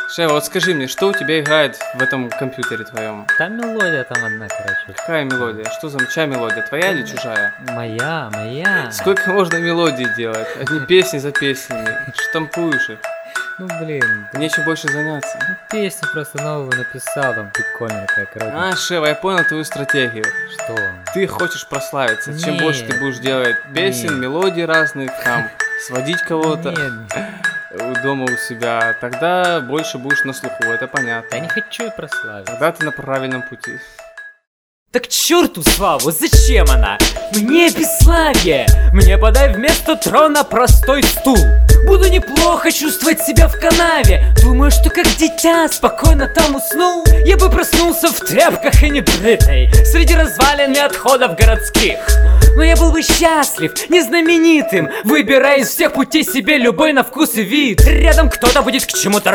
Шева, вот скажи мне, что у тебя играет в этом компьютере твоем? Там мелодия там одна, короче. Какая мелодия? Что за чья мелодия? Твоя или чужая? Моя. Сколько можно мелодий делать? Одни песни за песнями. Штампуешь их. Ну блин, Нечем больше заняться. песню просто новую написал, там прикольная такая, короче. А, Шева, я понял твою стратегию. Что? Ты хочешь прославиться. Чем Нет. больше ты будешь делать песен, Нет. мелодий разных, там, сводить кого-то Нет, дома у себя, тогда больше будешь на слуху, это понятно. я не хочу я прославиться. Тогда ты на правильном пути. Так к черту славу, зачем она? Мне бесславие, мне подай вместо трона простой стул. Буду неплохо чувствовать себя в канаве. Думаю, что как дитя спокойно там уснул. Я бы проснулся в тряпках и небритой среди развалин и отходов городских. Но я был бы счастлив, незнаменитым, выбирая из всех путей себе любой на вкус и вид. Рядом кто-то будет к чему-то